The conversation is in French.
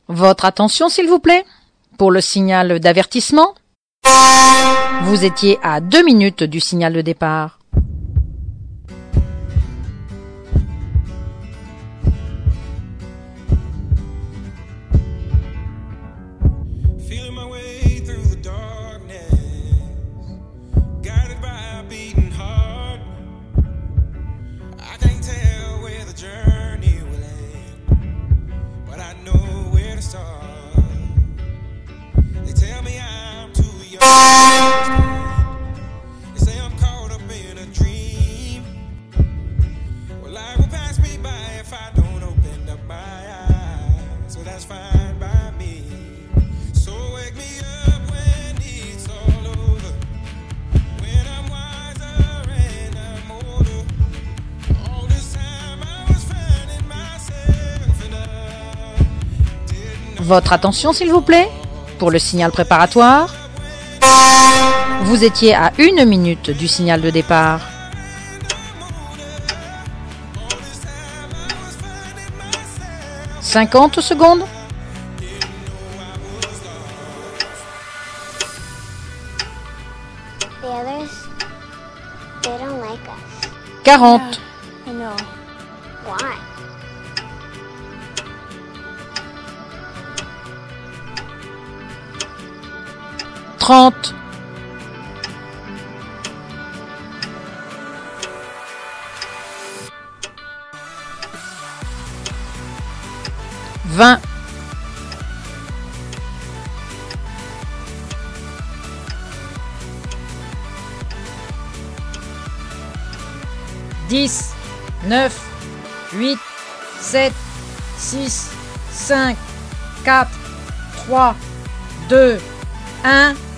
Votre attention, s'il vous plaît. Pour le signal d'avertissement, vous étiez à 2 minutes du signal de départ. Votre attention, s'il vous plaît. Pour le signal préparatoire, vous étiez à 1 minute du signal de départ. « 50 secondes. The others, they don't like us. 40. I know. Why? « 30. 20. 10, 9, 8, 7, 6, 5, 4, 3, 2, 1...